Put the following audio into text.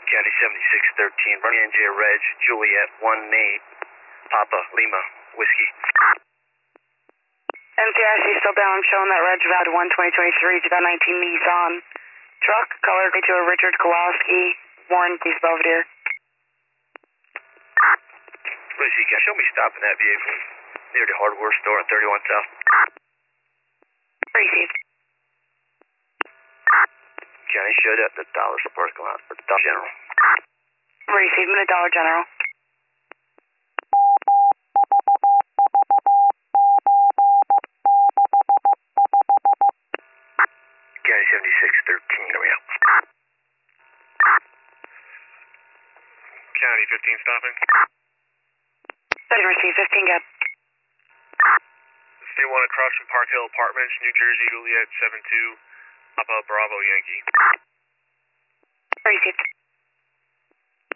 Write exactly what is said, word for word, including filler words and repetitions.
County seventy-six thirteen, running N J Reg, Juliet one eight, Papa, Lima, Whiskey. M T I C still down, showing that Reg valid one twenty twenty-three, two thousand nineteen Nissan. Truck, color to a Richard Kowalski, Warren, East Belvedere. Whiskey, can you show me stopping that vehicle near the hardware store on thirty-one South? Received. Can I show that the Dollar parking lot for the Dollar General? Received, the Dollar General. County seventy-six thirteen, here we go. County fifteen stopping. Ready to receive, fifteen get. Stay one across from Park Hill Apartments, New Jersey, Juliet seven two, Papa Bravo Yankee. Received.